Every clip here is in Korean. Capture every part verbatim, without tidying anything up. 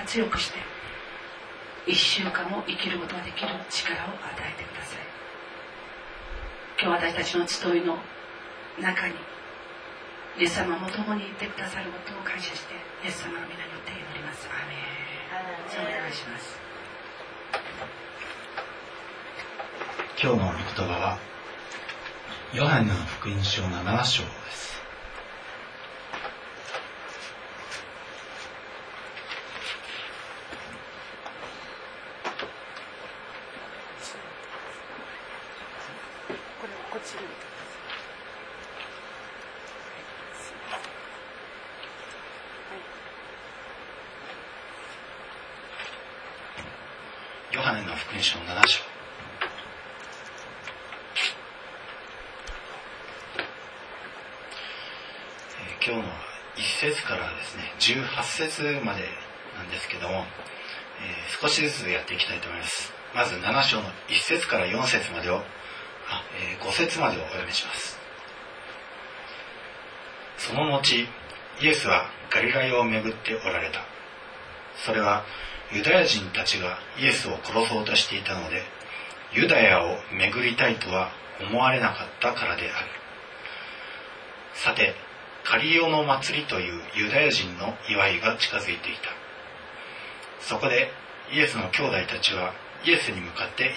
強くして一週間を生きることができる力を与えてください。今日私たちの集いの中にイエス様も共にいてくださることを感謝してイエス様の皆によって祈ります。アーメン。お願いします。 今日の御言葉はヨハネの福音書なな章です。ヨハネの福音書なな章、えー、今日のいっ節からですねじゅうはち節までなんですけども、えー、少しずつやっていきたいと思います。まずなな章のいっ節からよん節までをあ、えー、ご節までをお読みします。その後イエスはガリラヤを巡っておられた。それはユダヤ人たちがイエスを殺そうとしていたので、ユダヤを巡りたいとは思われなかったからである。さて、カリオの祭りというユダヤ人の祝いが近づいていた。そこでイエスの兄弟たちはイエスに向かって言った。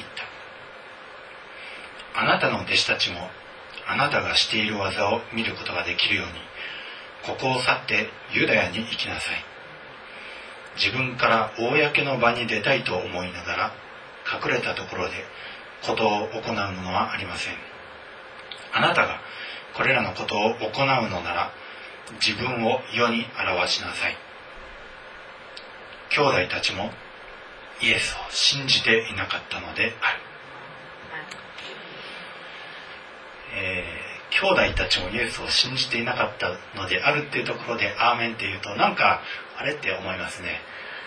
あなたの弟子たちもあなたがしている技を見ることができるように、ここを去ってユダヤに行きなさい。自分から公の場に出たいと思いながら隠れたところでことを行うものはありません。あなたがこれらのことを行うのなら自分を世に表しなさい。兄弟たちもイエスを信じていなかったのである。えー、兄弟たちもイエスを信じていなかったのであるっていうところでアーメンっていうと、なんかあれって思いますね。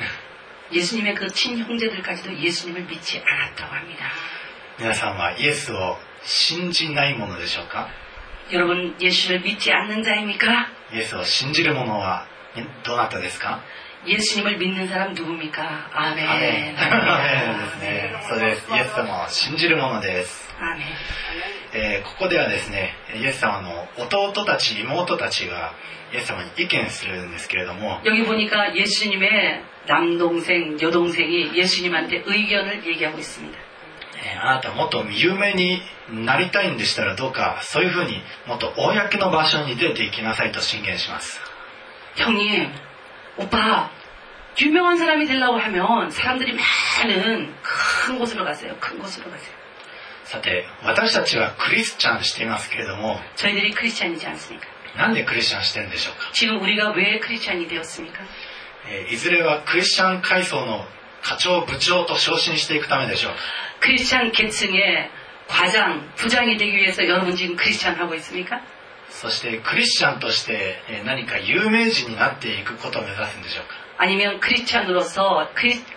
예수님의 그 친형제들까지도 예수님을 믿지 않았다고 합니다. 皆さんはイエスを信じないものでしょうか？ 여러분 예수를 믿지 않는 자입니까? イエスを信じる者はどなたですか？ 예수님을 믿는 사람 누굽니까? 아멘. アメン。アメンですね。そうです。イエス様を信じる者です。 アメン。 えー、ここではですね、イエス様の弟たち、妹たちがイエス様に意見するんですけれども、 여기 보니까 예수님의 남동생, 여동생이 예수님한테 의견을 얘기하고 있습니다. えー、あなたもっと有名になりたいんでしたらどうか、そういうふうにもっと公の場所に出ていきなさいと進言します。 형님, 오빠, 유명한 사람이 되려고 하면 사람들이 많은 큰 곳으로 가세요. 큰 곳으로 가세요. さて、私たちはクリスチャンしていますけれども、 저희들이 크리스찬이지 않습니까? なんでクリスチャンしてるんでしょうか？ 지금 우리가 왜 크리스찬이 되었습니까? えー、いずれはクリスチャン階層の課長部長と昇進していくためでしょうか？ 크리스찬 계층의 과장, 부장이 되기 위해서 여러분 지금 크리스찬 하고 있습니까? そしてクリスチャンとして何か有名人になっていくことを目指すんでしょうか？ 아니면 크리스찬으로서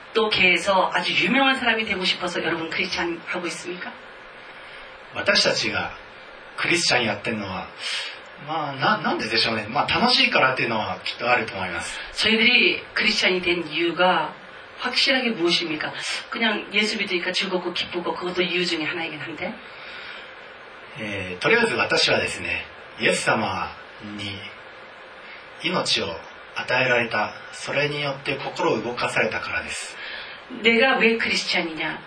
그리스도계에서 아주 유명한 사람이 되고 싶어서 여러분 크리스찬 하고 있습니까? 私たちがクリスチャンやってるのは、まあ な, なんででしょうね。まあ楽しいからっていうのはきっとあると思います。 저희들이 크리스찬이 된 이유가 확실하게 무엇입니까? 그냥 예수 믿으니까 즐겁고 기쁘고 그것도 이유 중에 하나이긴 한데. えー、とりあえず私はですね、イエス様に命を与えられた、それによって心を動かされたからです。 내가 왜 크리스찬이냐?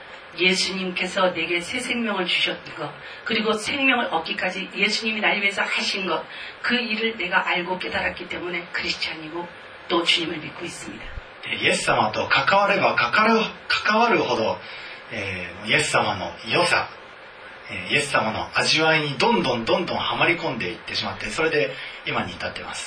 예수님께서 내게 새 생명을 주셨던 것, 그리고 생명을 얻기까지 예수님이 날 위해서 하신 것, 그 일을 내가 알고 깨달았기 때문에 크리스찬이고 또 주님을 믿고 있습니다. イエス様と関われば関わる、関わるほど、えー、イエス様の良さ、イエス様の味わいにどんどんどんどんはまり込んでいってしまって、それで今に至っています。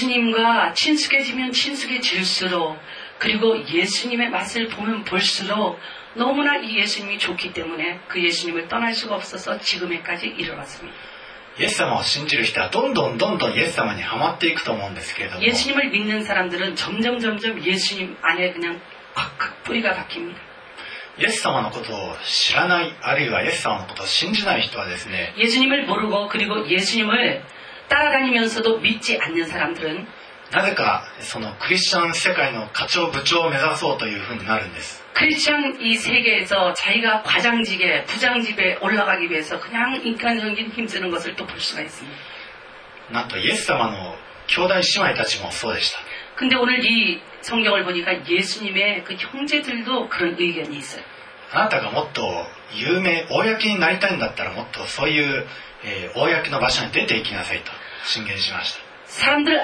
예수님과 친숙해지면 친숙해질수록, 그리고 예수님의 맛을 보면 볼수록 너무나 이 예수님이 좋기 때문에 그 예수님을 떠날 수가 없어서 지금에까지 이르렀습니다. イエス様を信じる人はどんどんどんどんイエス様にはまっていくと思うんですけれども、 예수님을 믿는 사람들은 점점 점점 예수님 안에 그냥 칵칵 뿌리가 박힙니다. イエス様のことを知らない、あるいはイエス様のことを信じない人はですね、 예수님을 모르고 그리고 예수님을 따라다니면서도 믿지 않는 사람들은 なぜかそのクリスチャン世界の課長部長を目指そうというふうになるんです。 크리스천 이 세계에서 자기가 과장직에 부장직에 올라가기 위해서 그냥 인간적인 힘쓰는 것을 또 볼 수가 있습니다. なんとイエス様の兄弟姉妹たちもそうでした。 근데 오늘 이 성경을 보니까 예수님의 그 형제들도 그런 의견이 있어요. あなたがもっと有名、公になりたいんだったらもっとそういう、えー、公の場所に出ていきなさいと進言しました。 사람들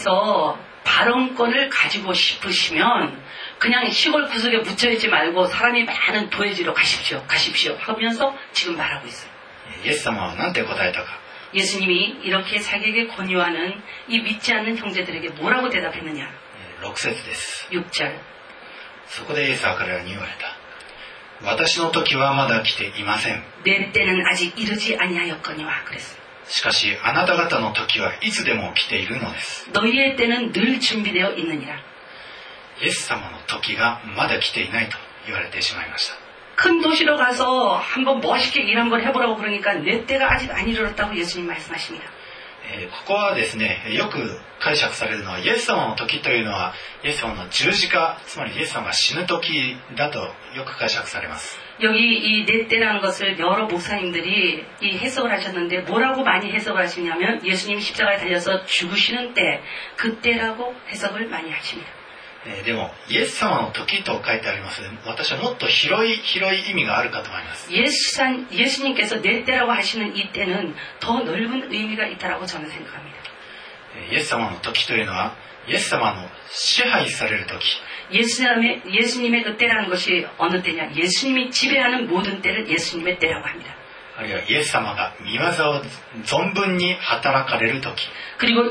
앞에서 발언권을 가지고 싶으시면 그냥 시골 구석에 묻혀있지 말고 사람이 많은 도회지로 가십시오. 가십시오. 하면서 지금 말하고 있어요. イエス様は何て答えたか。 예수님이 이렇게 자기에게 권유하는 이 믿지 않는 형제들에게 뭐라고 대답했느냐. ろく節です。 육 절. そこでイエスは彼らに言われた。私の時はまだ来ていません。 내 때는 아직 이르지 아니하였거니와 그랬어요. しかしあなた方の時はいつでも来ているのです。 너희의 때는 늘 준비되어 있느니라. イエス様の時がまだ来ていないと言われてしまいました。 큰 도시로 가서 한번 멋있게 일 한번 해보라고 그러니까 내 때가 아직 안 이르렀다고 예수님 말씀하십니다. えー、ここはですね、よく解釈されるのはイエス様の時というのはイエス様の十字架、つまりイエス様が死ぬ時だとよく解釈されます。 여기 이 내 때라는 것을 여러 목사님들이 이 해석을 하셨는데 뭐라고 많이 해석을 하시냐면 예수님이 십자가에 달려서 죽으시는 때 그때라고 해석을 많이 하십니다. えー、でもイエス様の時と書いてありますので私はもっと広い広い意味があるかと思います。 예수산, 예수님께서 내 때라고 하시는 이 때는 더 넓은 의미가 있다라고 저는 생각합니다. イエス様の時というのはイエス様の支配される時 예수님의, 예수님의 그 때라는 것이 어느 때냐. 예수님이 지배하는 모든 때를 예수님의 때라고 합니다. あるいはイエス様が御業を存分に働かれる時 그리고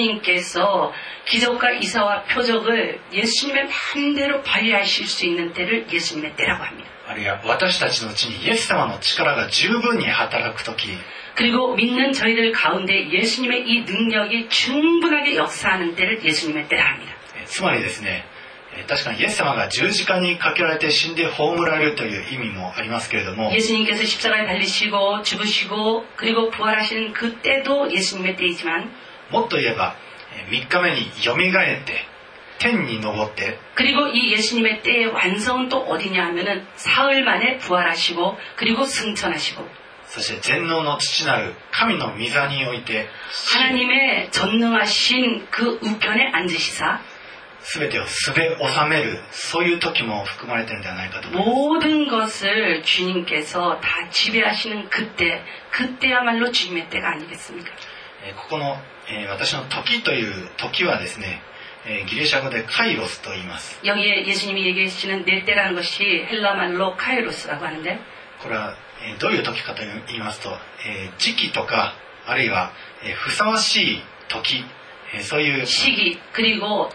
예수님께서 기적과 이사와 표적을 예수님의 마음대로 발휘하실 수 있는 때를 예수님의 때라고 합니다. あるいは私たちのうちにイエス様の力が十分に働く時 그리고 믿는 저희들 가운데 예수님의 이 능력이 충분하게 역사하는 때를 예수님의 때라 합니다. つまりですね、確かにイエス様が十字架にかけられて死んで葬られるという意味もありますけれども 예수님께서 십자가에 달리시고 죽으시고 그리고 부활하시는 그때도 예수님의 때이지만 もっと言えばみっかめによみがえって天に昇って 그리고 이 예수님의 때의 완성은 또 어디냐 하면은 사흘 만에 부활하시고 그리고 승천하시고 そして全能の父なる神の御座において 하나님의 전능하신 그 우편에 앉으시사 全てをすべ収めるそういう時も含まれているのではないかと思います。 모든 것을 주님께서 다 지배하시는 그때 그때야말로 주님의 때가 아니겠습니까? ここの私の時という時はですねギリシャ語でカイロスと言います。 여기에 예수님이 얘기하시는 내 때라는 것이 헬라말로 카이로스라고 하는데 これはどういう時かと言いますと時期とかあるいはふさわしい時そういう 시기 그리고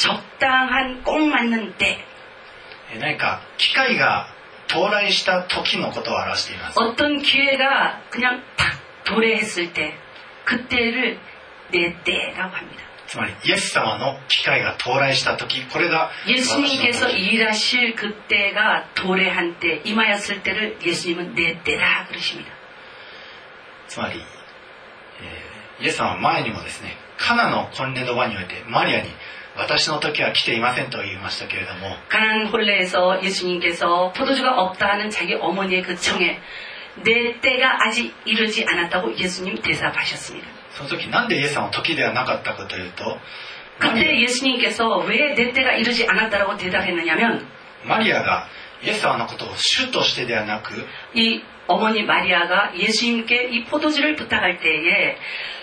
적당한 꼭 맞는 때 何か機会が到来した時のことを表しています。 어떤 기회가 그냥 탁 도래했을 때 그때를 내 때라고 합니다. つまりイエス様の機会が到来した時これが 예수님께서 일하실 그때가 도래한 때 임하였을 때를 예수님은 내 때라 그러십니다. つまり、えー、イエス様は前にもですねカナの婚礼の場においてマリアに私の時は来ていませんと言いましたけれども 가나안 혼례에서 예수님께서 포도주가 없다 하는 자기 어머니의 그 청에 내 때가 아직 이르지 않았다고 예수님 대답하셨습니다. その時なんでイエス様の時ではなかったかというと 그때 예수님께서 왜 내 때가 이르지 않았다라고 대답했느냐면 マリアがイエス様のことを主としてではなく 이 어머니 마리아가 예수님께 이 포도주를 부탁할 때에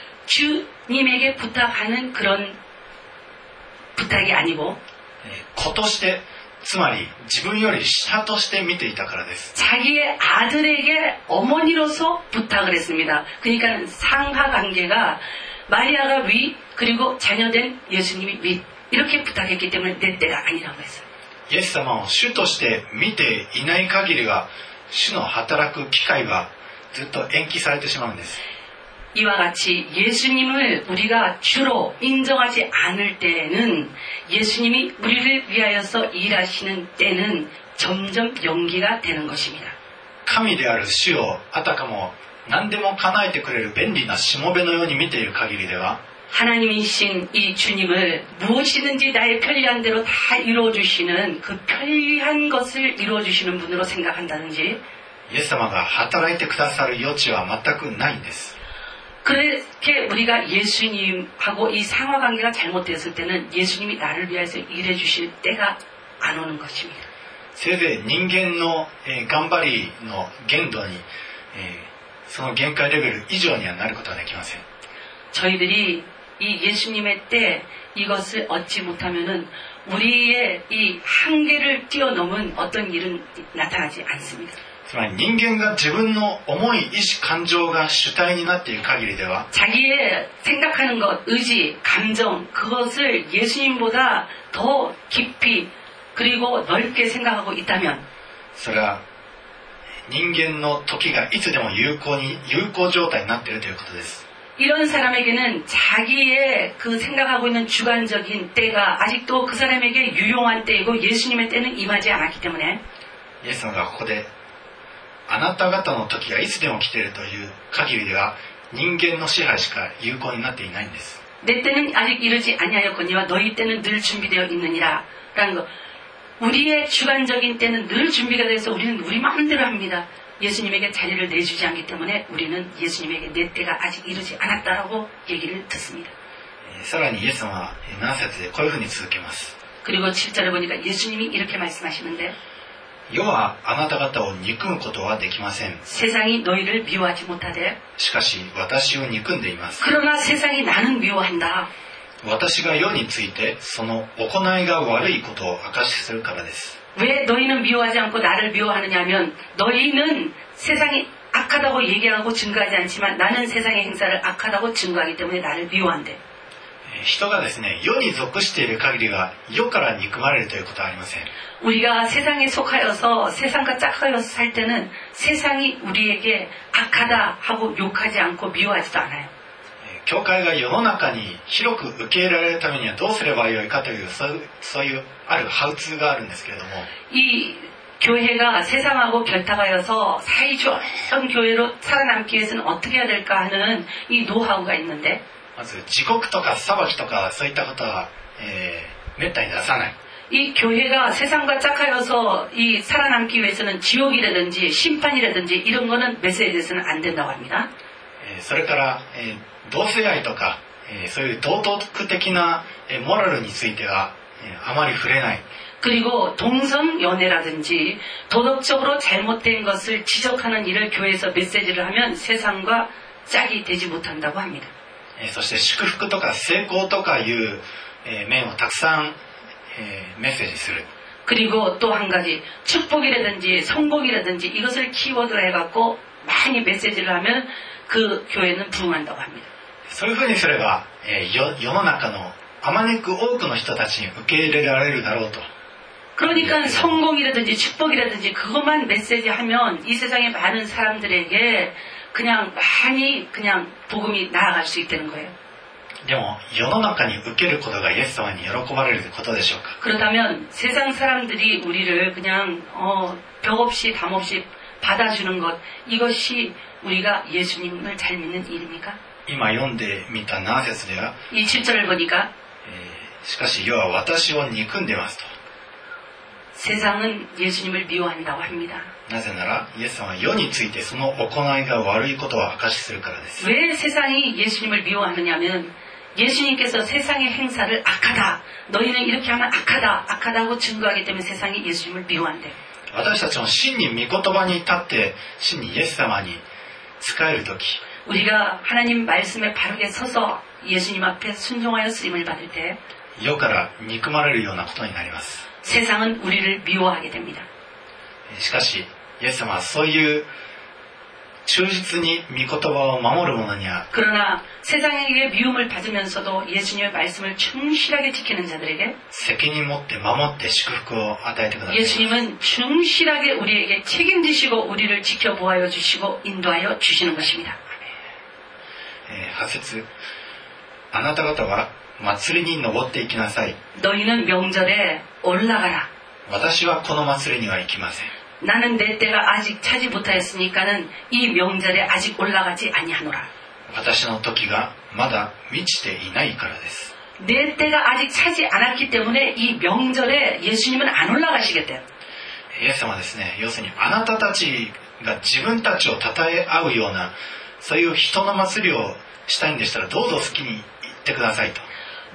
주님에게 부탁하는 그런 부탁이 아니고 子としてつまり自分より下として見ていたからです。 자기의 아들에게 어머니로서 부탁을 했습니다. 그러니까 상하 관계가 마리아가 위 그리고 자녀된 예수님이 위 이렇게 부탁했기 때문에 내 때가 아니라고 했어요. イエス様を主として見ていない限りは主の働く機会はずっと延期されてしまうんです。 이와 같이 예수님을 우리가 주로 인정하지 않을 때에는 예수님이 우리를 위하여서 일하시는 때는 점점 연기가 되는 것입니다. 神である主をあたかも何でも叶えてくれる便利なしもべのように見ている限りでは 하나님이신 이 주님을 무엇이든지 나의 편리한 대로 다 이루어주시는 그 편리한 것을 이루어주시는 분으로 생각한다든지 イエス様が働いてくださる余地は全くないんです。 그렇게 우리가 예수님하고 이 상하관계가 잘못되었을 때는 예수님이 나를 위해서 일해주실 때가 안 오는 것입니다. せいぜい人間の、えー、頑張りの限度に、えー、その限界レベル以上にはなることはできません。 저희들이 이 예수님의 때 이것을 얻지 못하면은 우리의 이 한계를 뛰어넘은 어떤 일은 나타나지 않습니다. つまり人間が自分の思い、意志、感情が主体になっている限りでは 자기의 생각하는 것, 의지, 감정 그것을 예수님보다 더 깊이 그리고 넓게 생각하고 있다면 それは人間の時がいつでも有効に有効状態になっているということです。 이런 사람에게는 자기의 그 생각하고 있는 주관적인 때가 아직도 그 사람에게 유용한 때이고 예수님의 때는 임하지 않았기 때문에 イエス様がここであなた方の時がいつでも来ているという限りでは人間の支配しか有効になっていないんです。 내 때는 아직 이르지 아니하였거니와 너희 때는 늘 준비되어 있느니라 라는 것. 우리의 주관적인 때는 늘 준비가 돼서 우리는 우리 마음대로 합니다. 예수님에게 자리를 내주지 않기 때문에 우리는 예수님에게 내 때가 아직 이르지 않았다라고 얘기를 듣습니다. さらにイエス様はなな節でこういうふうに続けます。 그리고 칠 절에 보니까 예수님이 이렇게 말씀하시는데 世はあなた方を憎むことはできません。 세상이 너희를 미워하지 못하되 しかし私を憎んでいます。 그러나 세상이 나는 미워한다. 私が世についてその行いが悪いことを証しするからです。 왜 너희는 미워하지 않고 나를 미워하느냐 하면 너희는 세상이 악하다고 얘기하고 증거하지 않지만 나는 세상의 행사를 악하다고 증거하기 때문에 나를 미워한대. 人がですね、世に属している限りは世から憎まれるということはありません。 우리가 세상에 속하여서 세상과 짝하여서 살 때는 세상이 우리에게 악하다 하고 욕하지 않고 미워하지도 않아요. 教会が世の中に広く受け入れられるためにはどうすればよいかというそういう、そういうあるハウツーがあるんですけれども、 이 교회가 세상하고 결탁하여서 사이좋은 교회로 살아남기 위해서는 어떻게 해야 될까 하는 이 노하우가 있는데 まず地獄とか裁きとかそういったことは、えー、めったに出さない。 이 교회가 세상과 짝하여서 이 살아남기 위해서는 지옥이라든지 심판이라든지 이런 거는 메시지에서는 안 된다고 합니다. それから、えー、同性愛とか、えー、そういう道徳的な、えー、モラルについては、えー、あまり触れない。 그리고 동성연애라든지 도덕적으로 잘못된 것을 지적하는 일을 교회에서 메시지를 하면 세상과 짝이 되지 못한다고 합니다. えー、そして祝福とか成功とかいう、えー、面をたくさん、えー、メッセージする。 그리고 또 한 가지 축복이라든지 성공이라든지 이것을 키워드로 해갖고 많이 메시지를 하면 그 교회는 부흥한다고 합니다. そういうふうにすれば、えー、世, 世の中のあまねく多くの人たちに受け入れられるだろうと。 그러니까 성공이라든지 축복이라든지 그것만 메시지하면 이 세상의 많은 사람들에게 그냥 많이 그냥 복음이 나아갈 수 있다는 거예요. でも世の中に受けることがイエス様に喜ばれることでしょうか。 그렇다면 세상 사람들이 우리를 그냥 어, 벽 없이 담 없이 받아주는 것 이것이 우리가 예수님을 잘 믿는 일입니까? 今読んでみたなな節では、 이 칠 절을 보니까 えー、しかし世は私を憎んでますと。 세상은 예수님을 미워한다고 합니다. なぜならイエス様は世についてその行いが悪いことを証しするからです。 왜 세상이 예수님을 미워하느냐면 예수님께서 세상의 행사를 악하다. 너희는 이렇게 하면 악하다. 악하다고 증거하기 때문에 세상이 예수님을 미워한대. 私たちも真に御言葉に立って真にイエス様に仕えるとき、 우리가 하나님 말씀에 바르게 서서 예수님 앞에 순종하여 쓰임을 받을 때 世から憎まれるようなことになります。 세상은 우리를 미워하게 됩니다. しかしイエス様はそういう忠実に御言葉を守る者には 그러나 세상에게 미움을 받으면서도 예수님의 말씀을 충실하게 지키는 자들에게 責任持って守って祝福を与えてください。 예수님은 충실하게 우리에게 책임지시고 우리를 지켜보아여 주시고 인도하여 주시는 것입니다. はち節、あなた方は祭りに登っていきなさい。 너희는 명절에 올라가라. 私はこの祭りには行きません。 나는 내 때가 아직 차지 못하였으니까는 이 명절에 아직 올라가지 아니하노라. 私の時がまだ満ちていないからです。 내 때가 아직 차지 않았기 때문에 이 명절에 예수님은 안 올라가시겠대요. イエス様はですね、要するにあなたたちが自分たちを称え合うようなそういう人の祭りをしたいんでしたらどうぞ好きに言ってくださいと。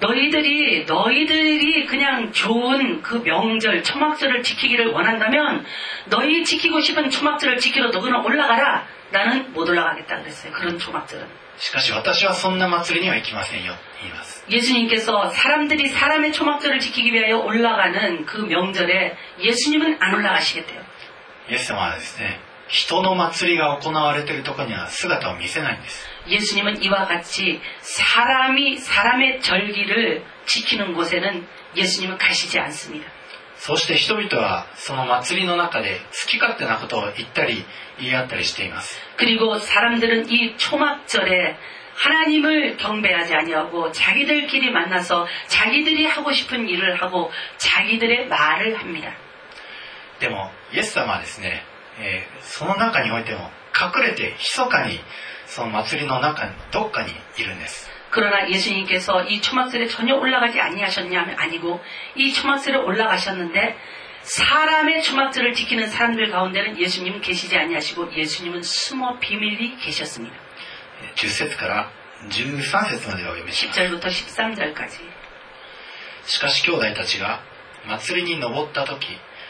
너희들이 너희들이 그냥 좋은 그 명절 초막절을 지키기를 원한다면 너희 지키고 싶은 초막절을 지키러 너희는 올라가라. 나는 못 올라가겠다 그랬어요. 그런 초막절은. しかし私はそんな祭りには行きませんよと言います。 예수님께서 사람들이 사람의 초막절을 지키기 위하여 올라가는 그 명절에 예수님은 안 올라가시겠대요. イエス様はですね、人の祭りが行われているところには姿を見せないんです。 예수님은 이와 같이 사람이 사람의 절기를 지키는 곳에는 예수님은 가시지 않습니다. そして人々はその祭りの中で好き勝手なことを言ったり言い合ったりしています。 그리고 사람들은 이 초막절에 하나님을 경배하지 아니하고 자기들끼리 만나서 자기들이 하고 싶은 일을 하고 자기들의 말을 합니다. でもイエス様はですね、えー、その中においても隠れて密かにその祭りの中のどっかにいるんです。 그러나 예수님께서 이 초막절에 전혀 올라가지 아니하셨냐면 아니고 이 초막절에 올라가셨는데 사람의 초막절을 지키는 사람들 가운데는 예수님은 계시지 아니하시고 예수님은 숨어 비밀히 계셨습니다. じゅっ節からじゅうさん節までをお読みします。 십 절부터 십삼 절까지. しかし兄弟たちが祭りに登った時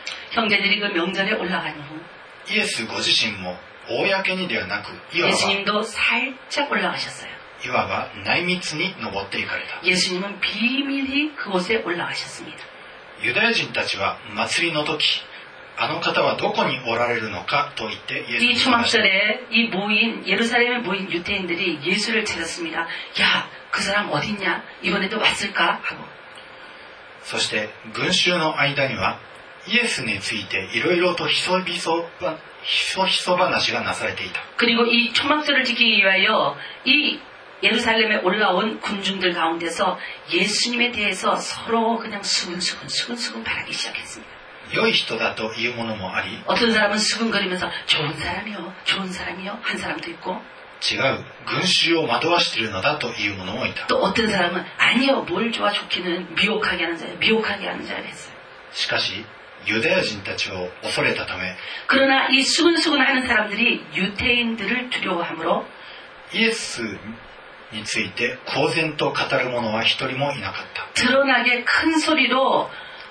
형제들이 그 명절에 올라간 후 イエスご自身も公にではなくいわば 예수님도 살짝 올라가셨어요. いわば内密に登っていかれた。 예수님은 비밀히 그곳에 올라가셨습니다. ユダヤ人たちは祭りの時あの方はどこにおられるのかと言ってイエスに 이 초막절에 이 모인 예루살렘에 모인 유대인들이 예수를 찾았습니다. 야, 그 사람 어딨냐? 이번에도 왔을까? 하고. そして群衆の間にはイエスについていろいろとひそひそひそひそ話がなされていた。 그리고 이 초막절을 지키기 위하여 이 예루살렘에 올라온 군중들 가운데서 예수님에 대해서 서로 그냥 수근수근 수근수근 바라기 시작했습니다. 良い人だというものもあり 어떤 사람은 수근거리면서 좋은 사람이요, 좋은 사람이요 한 사람도 있고 違う群衆を惑わしているのだというものもいた。 또 어떤 사람은 아니요, 뭘 좋아 좋기는 미혹하게 하는 자예요, 미혹하게 하는 자가 됐어요. しかしユダヤ人たちを恐れたため 그러나 이 수근수근 하는 사람들이 유대인들을 두려워하므로 イエスについて公然と語る者は一人もいなかった。 드러나게 큰 소리로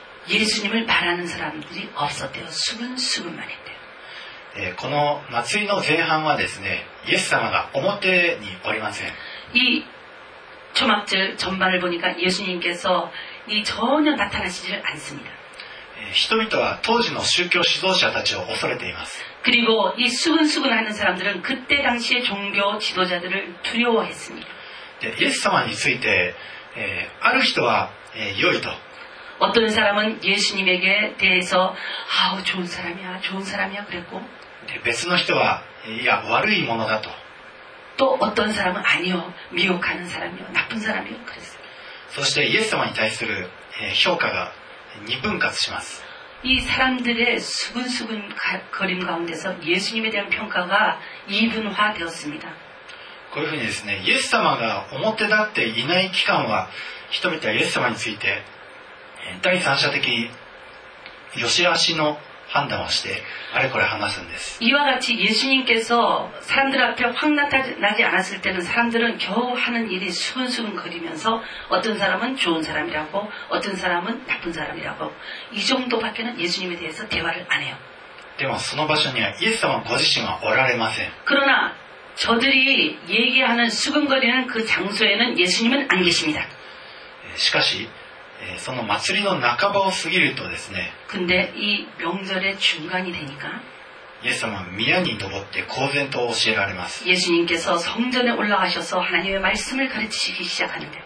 예수님을 말하는 사람들이 없었대요. 수근수근만 했대요. えー、この祭りの前半はですね、イエス様が表におりません。 이 초막절 전반을 보니까 예수님께서 이 전혀 나타나시질 않습니다. えー、人々は当時の宗教指導者たちを恐れています。 그리고 이 수근수근하는 사람들은 그때 당시의 종교 지도자들을 두려워했습니다. でイエス様について、えー、ある人は、えー、良いと 어떤 사람은 예수님에게 대해서 아우 좋은 사람이야, 좋은 사람이야 그랬고 で別の人はいや悪いものだと 또 어떤 사람은 아니요, 미혹하는 사람이요, 나쁜 사람이요 그랬어요. そしてイエス様に対する、えー、評価が二分割します。 이 사람들의 수근수근 거림 가운데서 예수님에 대한 평가가 이분화되었습니다. こういうふうにですね、イエス様が表立っていない期間は人々はイエス様について第三者的良し悪しの判断をしてあれこれ話すんです。 이와 같이 예수님께서 사람들 앞에 확 나타나지 않았을 때는 사람들은 겨우 하는 일이 수근수근 거리면서 어떤 사람은 좋은 사람이라고 어떤 사람은 나쁜 사람이라고 이 정도밖에는 예수님에 대해서 대화를 안 해요. でもその場所にはイエス様ご自身はおられません。 그러나 저들이 얘기하는 수근거리는 그 장소에는 예수님은 안 계십니다. しかしその祭りの半ばを過ぎるとですね 근데 이 명절의 중간이 되니까 イエス様は宮に登って公然と教えられます。 예수님께서 성전에 올라가셔서 하나님의 말씀을 가르치시기 시작하는데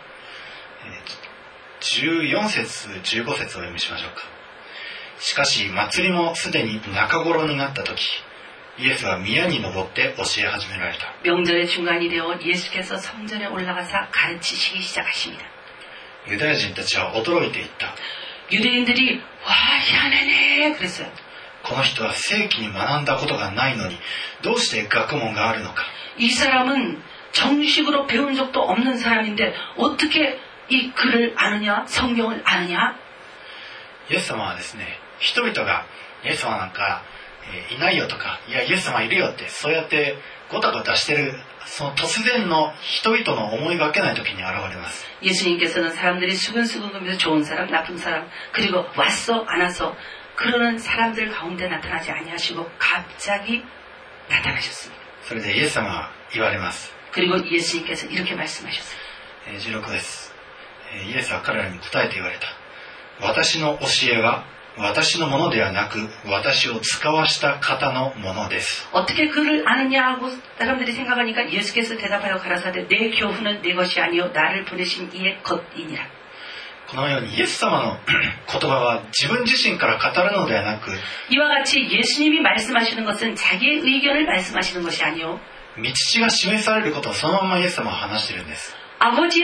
じゅうよん節じゅうご節をお読みしましょうか。しかし祭りもすでに中頃になった時イエスは宮に登って教え始められた。 명절의 중간이 되어 예수께서 성전에 올라가서 가르치시기 시작하십니다. ユダヤ人たちは驚いていった。 유대인들이 와 희한하네 그랬어요. この人は正規に学んだことがないのにどうして学問があるのか。 이 사람은 정식으로 배운 적도 없는 사람인데 어떻게 이 글을 아느냐, 성경을 아느냐? イエス様はですね、人々がイエス様なんか、えー、いないよとか、いやイエス様いるよって、そうやってごたごたしてる、その突然の人々の思いがけない時に現れます。 예수님께서는 사람들이 수근수근거리면서 좋은 사람, 나쁜 사람, 그리고 왔어, 안 왔어, 그러는 사람들 가운데 나타나지 아니하시고 갑자기 나타나셨습니다. それでイエス様は言われます。 그리고 예수님께서 이렇게 말씀하셨어요. じゅうろくです。イエスは彼らに答えて言われた。私の教えは私のものではなく私を使わした方のものです。 어떻게 그를 아느냐 하고 사람들이 생각하니까 예수께서 대답하여 가라사대 내 교훈은 내 것이 아니요 나를 보내신 이의 것이니라. このようにイエス様の言葉は自分自身から語るのではなく 이와 같이 예수님이 말씀하시는 것은 자기의 의견을 말씀하시는 것이 아니요 道が示されることをそのままイエス様は話しているんです。 아버지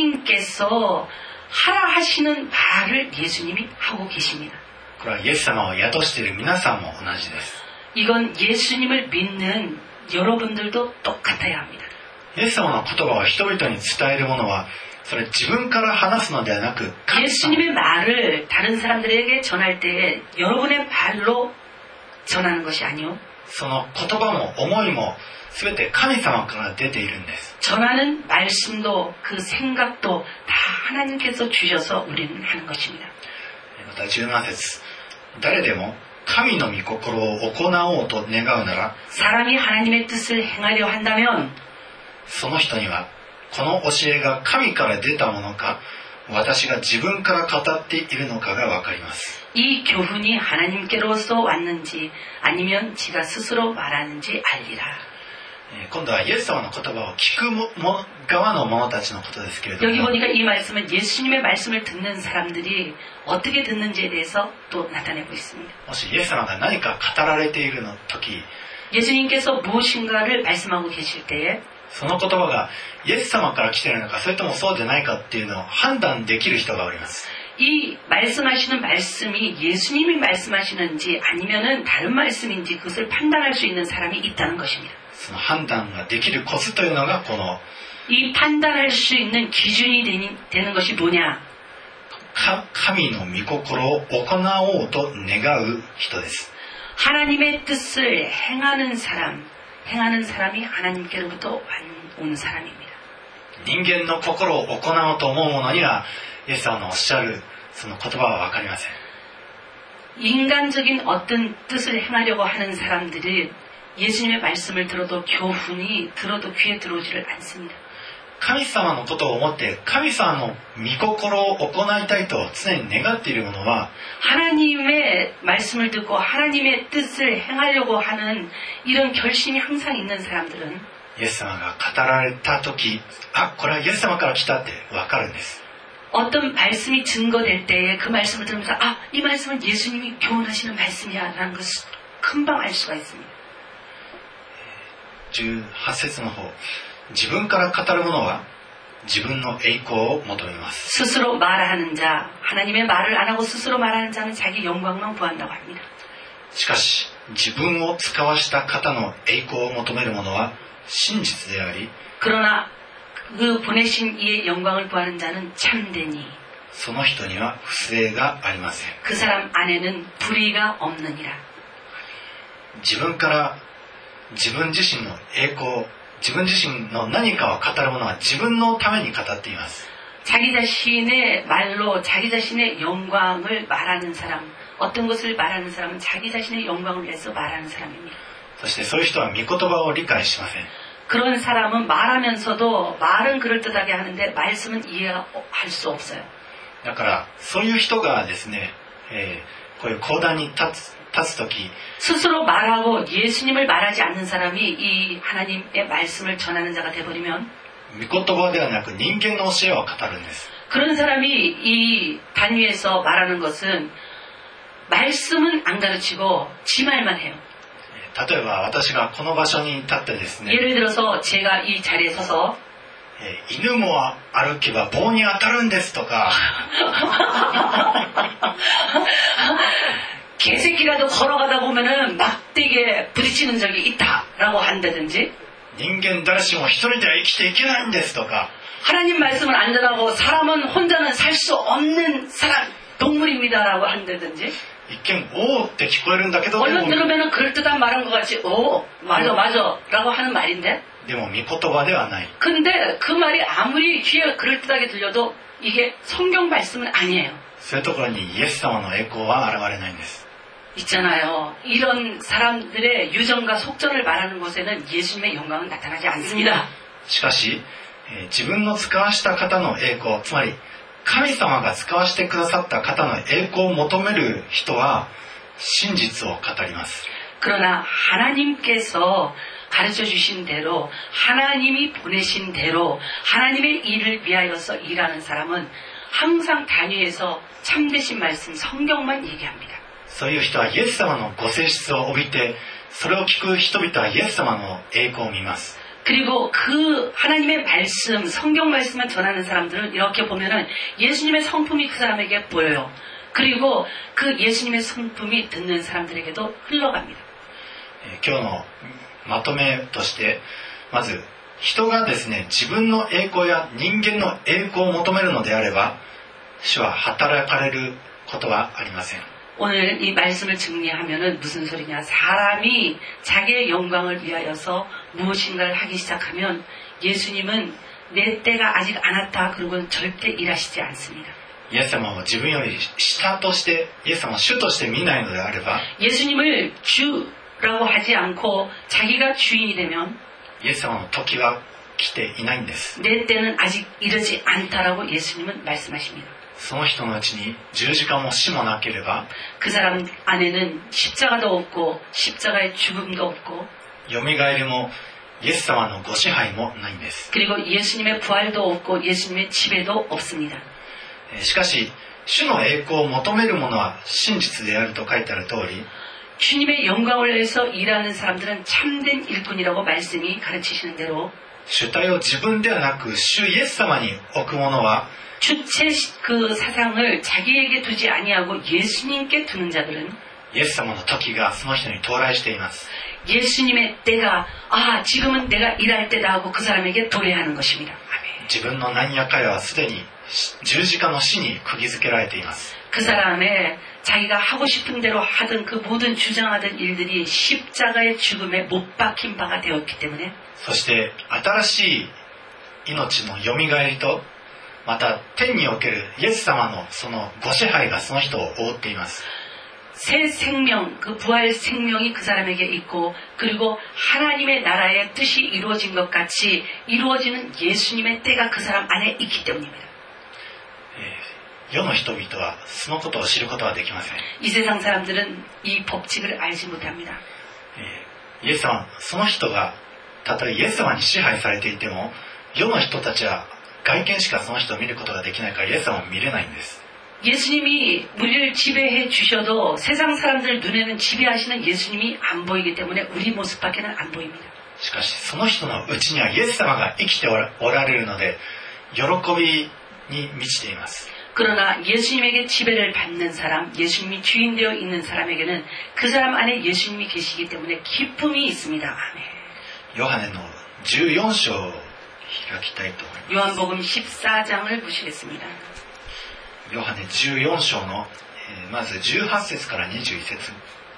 하나님께서 하라 하시는 말을 예수님이 하고 계십니다. これはイエス様を宿している皆さんも同じです。 이건 예수님을 믿는 여러분들도 똑같아야 합니다. イエス様の言葉を人々に伝えるものはそれ自分から話すのではなく 예수님의 말을 다른 사람들에게 전할 때에 여러분의 말로 전하는 것이 아니요 その言葉も思いも全て神様から出ているんです。 전하는 말씀도 그 생각도 다 하나님께서 주셔서 우리는 하는 것입니다. またじゅうなな節、誰でも神の御心を行おうと願うなら 사람이 하나님의 뜻을 행하려 한다면 その人にはこの教えが神から出たものか私が自分から語っているのかが分かります。 이 교훈이 하나님께로서 왔는지 아니면 지가 스스로 말하는지 알리라. 今度はイエス様の言葉を聞く側の者たちのことですけれども 여기 보니까 이 말씀은 예수님의 말씀을 듣는 사람들이 어떻게 듣는지에 대해서 또 나타내고 있습니다. もしイエス様が何か語られているの時 예수님께서 무엇인가를 말씀하고 계실 때에 その言葉がイエス様から来ているのかそれともそうでないかっていうのを判断できる人がおります。 이 말씀하시는 말씀이 예수님이 말씀하시는지 아니면은 다른 말씀인지 그것을 판단할 수 있는 사람이 있다는 것입니다. その判断ができるコツというのがこの 이 판단할 수 있는 기준이 되는 것이 뭐냐? 神の御心を行おうと願う人です。 하나님의 뜻을 행하는 사람, 행하는 사람이 하나님께로부터 온 사람입니다. 人間の心を行おうと思う者にはイエス様のおっしゃるその言葉は分かりません。 인간적인 어떤 뜻을 행하려고 하는 사람들이 예수님의 말씀을 들어도 교훈이 들어도 귀에 들어오지를 않습니다. 神様のことを思って神様の御心を行いたいと常に願っている者は 하나님의 말씀을 듣고 하나님의 뜻을 행하려고 하는 이런 결심이 항상 있는 사람들은 イエス様が語られた時あ、これはイエス様から来たって分かるんです。 어떤 말씀이 증거될 때에 그 말씀을 들으면서 아, 이 말씀은 예수님이 교훈하시는 말씀이야 라는 것을 금방 알 수가 있습니다. じゅうはち節の方自分から語る者は自分の栄光を求めます。 스스로 말하는 자, 하나님의 말을 안 하고 스스로 말하는 자는 자기 영광만 구한다고 합니다. しかし自分を使わした方の栄光を求める者は真実であり 그러나 그 보내신 이의 영광을 구하는 자는 참되니 その人には不正がありません。 그 사람 안에는 불의가 없느니라. 自分から自分自身の栄光自分自身の何かを語る者は自分のために語っています。 자기 자신의 말로 자기 자신의 영광을 말하는 사람, 어떤 것을 말하는 사람은 자기 자신의 영광을 위해서 말하는 사람입니다. そしてそういう人は御言葉を理解しません。 그런 사람은 말하면서도 말은 그럴듯하게 하는데 말씀은 이해할 수 없어요. だからそういう人がですね、えー、こういう講談に立つ立つ時 스스로 말하고 예수님을 말하지 않는 사람이 이 하나님의 말씀을 전하는 자가 되어버리면 御言葉ではなく人間の教えを語るんです。 그런 사람이 이 단위에서 말하는 것은 말씀은 안 가르치고 지 말만 해요. 例えば私がこの場所に立ってですね 예를 들어서 제가 이 자리에 서서 えー、犬も歩けば棒に当たるんですとか 개새끼라도 걸어가다 보면은 막대기에 부딪히는 적이 있다라고 한다든지 人人間誰しも一人では生きていけないんですとか、 하나님 말씀은 안전하고 사람은 혼자는 살 수 없는 사람, 동물입니다라고 한다든지, 一見おーって聞こえるんだけど、 얼른 들으면 그럴듯한 말한 것 같이 오 맞아 맞아 라고 하는 말인데, でも御言葉ではない。 근데 그 말이 아무리 귀에 그럴듯하게 들려도 이게 성경 말씀은 아니에요. そういうところにイエス様の栄光は現れないんです。 있잖아요. 이런 사람들의 유전과 속전을 말하는 곳에는 예수님의 영광은 나타나지 않습니다. しかし、えー自分の使わした方の栄光、つまり神様が使わしてくださった方の栄光を求める人は真実を語ります。 그러나 하나님께서 가르쳐 주신 대로, 하나님이 보내신 대로 하나님의 일을 위하여서 일하는 사람은 항상 단위에서 참되신 말씀 성경만 얘기합니다. そういう人はイエス様のご性質を帯びて、それを聞く人々はイエス様の栄光を見ます。 그리고 그 하나님의 말씀, 성경 말씀을 전하는 사람들은 이렇게 보면은 예수님의 성품이 그 사람에게 보여요. 그리고 그 예수님의 성품이 듣는 사람들에게도 흘러갑니다. 今日のまとめとして、まず人がですね、自分の栄光や人間の栄光を求めるのであれば、主は働かれることはありません。 오늘 이 말씀을 정리하면은 무슨 소리냐? 사람이 자기의 영광을 위하여서 무엇인가를 하기 시작하면 예수님은 내 때가 아직 안 왔다 그러고는 절대 일하시지 않습니다. イエス様を自分より下として、イエス様を主として見ないのであれば、 예수님을 주라고 하지 않고 자기가 주인이 되면 イエス様の時は来ていないんです。 내 때는 아직 이르지 않다라고 예수님은 말씀하십니다. その人のうちに十字架も死もなければ、 그 사람 안에는 십자가도 없고 십자가의 죽음도 없고, よみがえりもイエス様のご支配もないんです。 그리고 예수님의 부활도 없고 예수님의 지배도 없습니다. しかし主の栄光を求める者は真実であると書いてある通り、 주님의 영광을 위해서 일하는 사람들은 참된 일꾼이라고 말씀이 가르치시는 대로 主体を自分ではなく主イエス様に置く者は、 주체 그 사상을 자기에게 두지 아니하고 예수님께 두는 자들은 イエス様の時がその人に到来しています。 예수님의 때가 아 지금은 내가 일할 때다 하고 그 사람에게 도래하는 것입니다. 아멘. 自分の何やかやはすでに十字架の死に釘付けられています。 그 사람의 자기가 하고 싶은 대로 하던 그 모든 주장하던 일들이 십자가의 죽음에 못 박힌 바가 되었기 때문에 そして新しい命のよみがえりと、また天におけるイエス様のそのご支配がその人を覆っています。 새 생명, 그 부활 생명이 그 사람에게 있고, 그리고 하나님의 나라의 뜻이 이루어진 것 같이 이루어지는 예수님의 때가 그 사람 안에 있기 때문입니다. 世の人々はそのことを知ることはできません。 이 세상 사람들은 이 법칙을 알지 못합니다. イエス様、その人がたとえイエス様に支配されていても、世の人たちは外見しかその人を見ることができないからイエス様を見れないんです。 예수님이 우리를 지배해 주셔도 세상 사람들 눈에는 지배하시는 예수님이 안 보이기 때문에 우리 모습밖에는 안 보입니다. しかしその人のうちにはイエス様が生きておら、おられるので喜びに満ちています。 그러나 예수님에게 지배를 받는 사람, 예수님이 주인 되어 있는 사람에게는 그 사람 안에 예수님이 계시기 때문에 기쁨이 있습니다. 아멘. ヨハネのじゅうよん章を開きたいと思います。 요한복음 십사 장을 보시겠습니다. ヨハネじゅうよん章の、えー、まずじゅうはち節からにじゅういち節、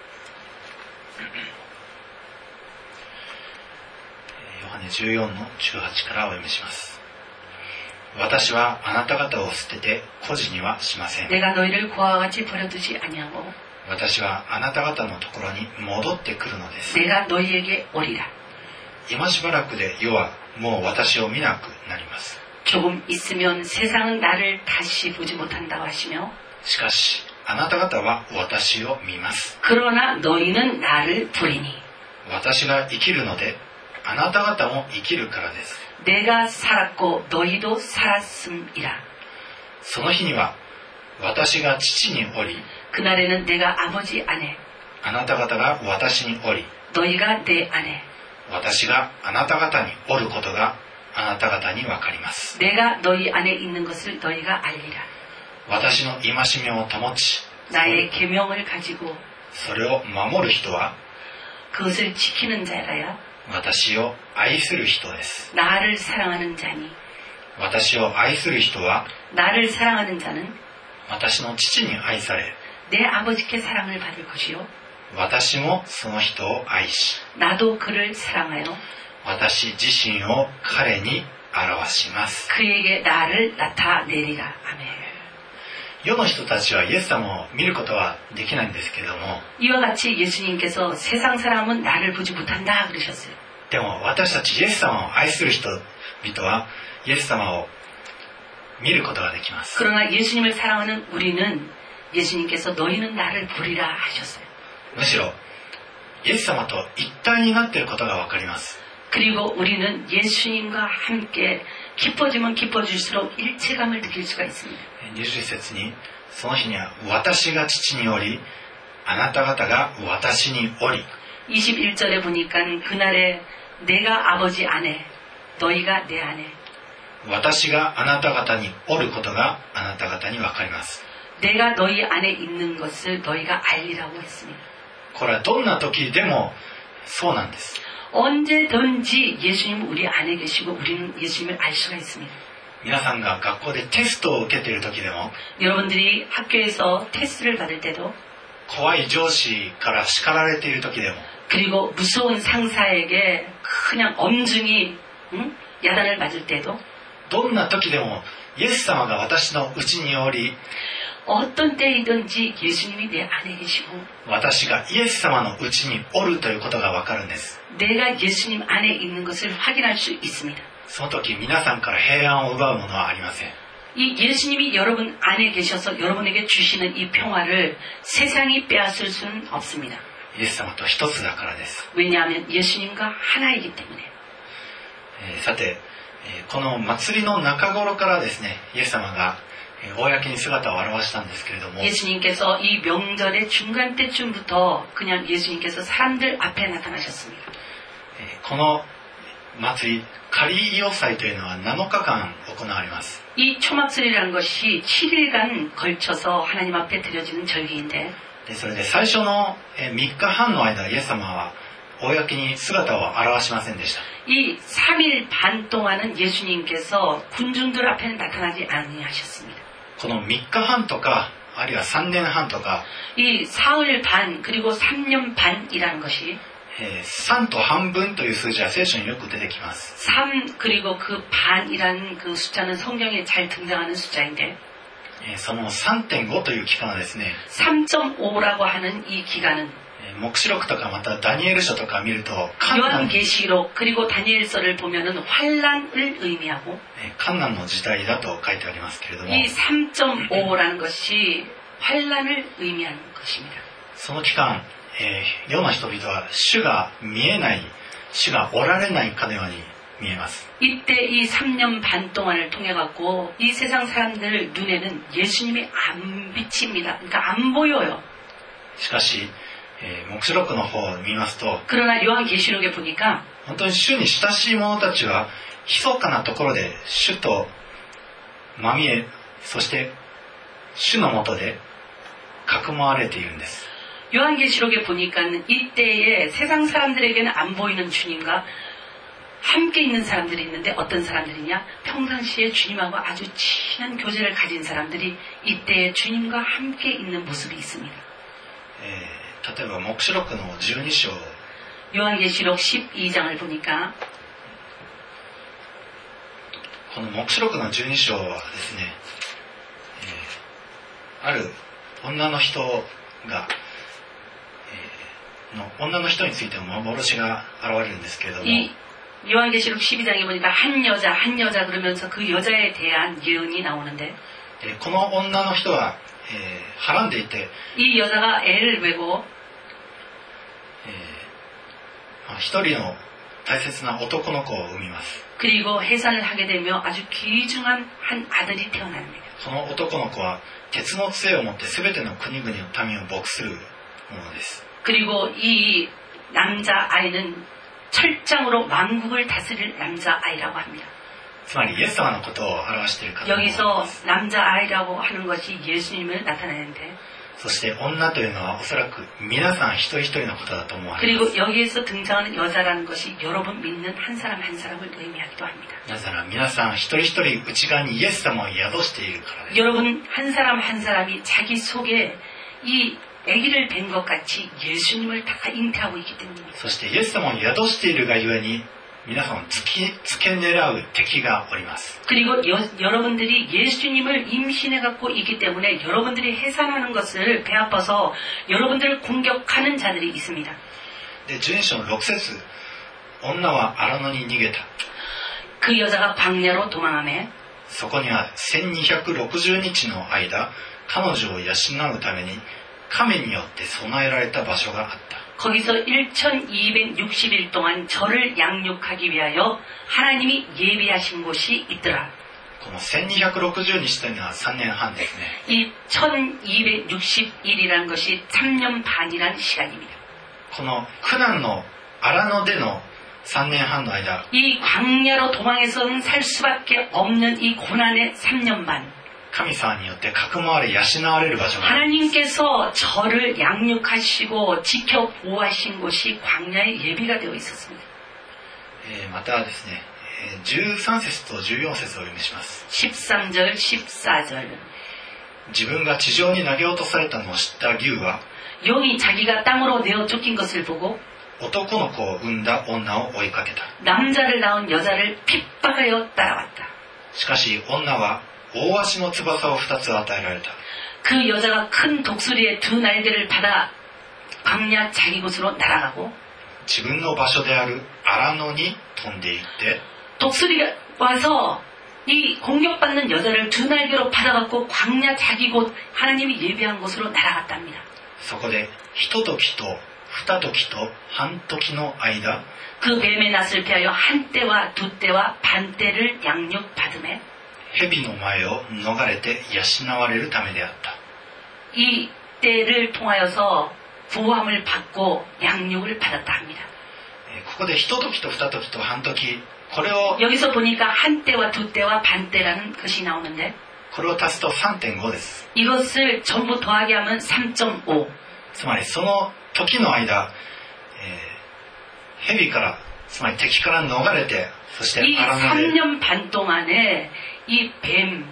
ヨハネじゅうよんのじゅうはちからお読みします。 私はあなた方を捨てて孤児にはしません。 내가 너희를 고아와 같이 버려두지 아니하고 私はあなた方のところに戻ってくるのです。 내가 너희에게 오리라. 今しばらくで世はもう私を見なくなります。 조금 있으면 세상은 나를 다시 보지 못한다고 하시며 しかしあなた方は私を見ます。 그러나 너희는 나를 보리니 私が生きるのであなた方も生きるからです。 내가 살았고 너희도 살았음이라. その日には私が父におり 그날에는 내가 아버지 안에 あなた方が私におり 너희가 내 안에 私があなた方におることがあなた方に分かります。 내가 너희 안에 있는 것을 너희가 알리라. 私の戒めを保ち 나의 계명을 가지고 それを守る人は 그것을 지키는 자라야 私を愛する人です。 나를 사랑하는 자니 私を愛する人は 나를 사랑하는 자는 私の父に愛され 내 아버지께 사랑을 받을 것이요 私もその人を愛し 나도 그를 사랑하여 私自身を彼に表します。 그에게 나를 나타내리라. 아멘. 世の人たちはイエス様を見ることはできないんですけども 이와 같이 예수님께서 세상 사람은 나를 보지 못한다 그러셨어요. でも私たちイエス様を愛する人々はイエス様を見ることができます。 그러나 예수님을 사랑하는 우리는 예수님께서 너희는 나를 보리라 하셨어요. むしろイエス様と一体になっていることがわかります。 그리고 우리는 예수님과 함께 기뻐지면 기뻐질수록 일체감을 느낄 수가 있습니다. にじゅう節にその日には私が父におりあなた方が私におり 이십일 절에 보니까 그날에 내가 아버지 안에 너희가 내 안에 私があなた方におることがあなた方にわかります。 내가 너희 안에 있는 것을 너희가 알리라고 했습니다. これはどんな時でもそうなんです。 언제든지 예수님은 우리 안에 계시고 우리는 예수님을 알 수가 있습니다. 皆さんが学校でテストを受けている時でも 여러분들이 학교에서 테스트를 받을 때도 怖い上司から叱られている時でも 그리고 무서운 상사에게 그냥 엄중히 응? 야단을 맞을 때도 どんな時でもイエス様が私のうちにおり 어떤 때이든지 예수님이 내 안에 계시고 私がイエス様のうちにおるということがわかるんです。 내가 예수님 안에 있는 것을 확인할 수 있습니다. その時皆さんから平安を奪うものはありません。 이 예수님이 여러분 안에 계셔서 여러분에게 주시는 이 평화를 세상이 빼앗을 수는 없습니다. イエス様と一つだからです。 왜냐하면 예수님과 하나이기 때문에. えー、さて、えー、この祭りの中頃からですね、イエス様が公に姿を現したんですけれども 예수님께서 이 명절의 중간 때쯤부터 그냥 예수님께서 사람들 앞에 나타나셨습니다. この祭りカリイオ祭というのはなのかかん行われます。 이 초막절이라는 것이 칠 일간 걸쳐서 하나님 앞에 드려지는 절기인데 それで最初のみっかはんの間イエス様は公に姿を現しませんでした。 이 삼 일 반 동안은 예수님께서 군중들 앞에는 나타나지 아니하셨습니다. このみっかはんとかあるいはさんねんはんとか 이 사흘 반 그리고 삼 년 반이라는 것이 さんと半分という数字は聖書によく出てきます。 삼 그리고 그 반이라는 그 숫자는 성경에 잘 등장하는 숫자인데 その さんてんご という期間はですね 삼 점 오라고 하는 이 기간은 黙示録とかまたダニエル書とか見ると 요한계시록 그리고 다니엘서를 보면은 환란을 의미하고 患難の時代だと書いてありますけれども 이 삼 점 오라는 것이 환란을 의미하는 것입니다. その期間、えー、世の人々は主が見えない、主がおられないかのように見えます。 이때 이 삼 년 반 동안을 통해 갖고 이 세상 사람들 눈에는 예수님이 안 비칩니다. 그러니까 안 보여요. しかしえー、黙示録の方を見ますと 그러나 요한계시록에 보니까 本当に主に親しい者たちは密かなところで主とまみえ、そして主のもとでかくまわれているんです。 요한계시록에 보니까 이때에 세상 사람들에게는 안 보이는 주님과 함께 있는 사람들이 있는데 어떤 사람들이냐? 평상시에 주님하고 아주 친한 교제를 가진 사람들이 이때에 주님과 함께 있는 모습이 있습니다. えー例えば黙示録のじゅうに章 요한계시록 십이 장을 보니까 この黙示録のじゅうに章はですね、えー、ある女の人が、えー、の女の人についても幻が現れるんですけれども 이 요한계시록 십이 장에 보니까 한 여자 한 여자 그러면서 그 여자에 대한 예언이 나오는데 この女の人はえー、はらんでいて 이 여자가 애를 메고 えー、一人の大切な男の子を産みます。 그리고 해산을 하게 되며 아주 귀중한 한 아들이 태어납니다. その男の子は鉄の杖を持ってすべての国々の民を牧するものです。 그리고 이 남자 아이는 철장으로 왕국을 다스릴 남자 아이라고 합니다. つまりイエス様のことを表しているかと思います。 여기서 남자 아이라고 하는 것이 예수님을 나타내는데 そして女というのはおそらく皆さん一人一人のことだと思われます。 그리고 여기에서 등장하는 여자라는 것이 여러분 믿는 한 사람 한 사람을 의미하기도 합니다. なぜなら皆さん一人一人内側にイエス様を宿しているからです。 여러분 한 사람 한 사람이 자기 속에 이 아기를 뵌 것 같이 예수님을 다 잉태하고 있기 때문입니다. そしてイエス様を宿しているがゆえに皆さんを突きつけ狙う敵がおります。 그리고 여, 여러분들이 예수님을 임신해 갖고 있기 때문에 여러분들이 해산하는 것을 배아파서 여러분들을 공격하는 자들이 있습니다. で、じゅうに章のろく節、女は荒野に逃げた。 그 여자가 광야로 도망하매 そこにはせんにひゃくろくじゅうにちの間、彼女を養うために神によって備えられた場所があった。 거기서 천이백육십 일 동안 저를 양육하기 위하여 하나님이 예비하신 곳이 있더라. このせんにひゃくろくじゅうにちというのはさんねんはんですね。 이 천이백육십 일이라는 것이 삼 년 반이라는 시간입니다. この苦難の荒野でのさんねんはんの間、 이 광야로 도망해서는 살 수밖에 없는 이 고난의 삼 년 반. 神様によってかくまわれ養われる場所がある。 하나님께서 저를 양육하시고 지켜 보호하신 곳이 광야의 예비가 되어 있었습니다. えー、またですね、えー、じゅうさん節とじゅうよん節をお読みします。 십삼 절, 십사 절. 自分が地上に投げ落とされたのを知った牛は 용이 자기가 땅으로 내어 쫓긴 것을 보고 男の子を産んだ女を追いかけた。 남자를 낳은 여자를 핍박하여 따라왔다. しかし女は大足の翼を二つ与えられた。 그 여자가 큰 독수리의 두 날개를 받아 광야 자기 곳으로 날아가고 自分の場所である荒野に飛んでいって 독수리가 와서 이 공격받는 여자를 두 날개로 받아갖고 광야 자기 곳 하나님이 예비한 곳으로 날아갔답니다. そこでひと時と二時と半時の間 그 뱀의 낯을 피하여 한 때와 두 때와 반 때를 양육받음에 蛇の前を逃れて養われるためであった。 이 때를 통하여서 보호함을 받고 양육을 받았다 합니다. ここでひと時と二時と半時、これを 여기서 보니까 한 때와 두 때와 반 때라는 것이 나오는데 これを足すと さんてんご です。 이것을 전부 더하게 하면 삼 점 오. つまりその時の間、えー、蛇からつまり敵から逃れて、そして 이 荒野 삼 で 년 반 동안에 이 뱀